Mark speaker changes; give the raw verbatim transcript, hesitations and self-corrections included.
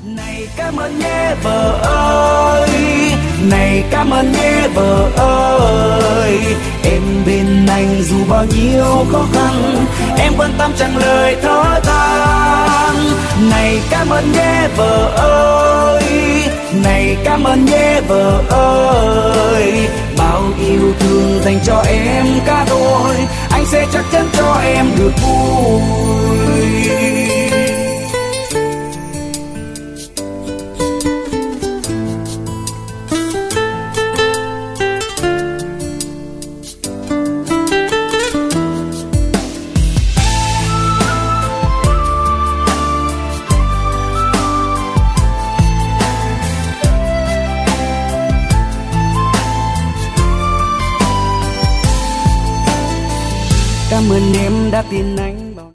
Speaker 1: Này cảm ơn nhé vợ ơi, này cảm ơn nhé vợ ơi, em bên anh dù bao nhiêu khó khăn, em quan tâm chẳng lời thở than. Này cảm ơn nhé vợ ơi, này cảm ơn nhé vợ ơi, bao yêu thương dành cho em cả đôi, anh sẽ chắc chắn cho em được vui. Cảm ơn em đã tin anh.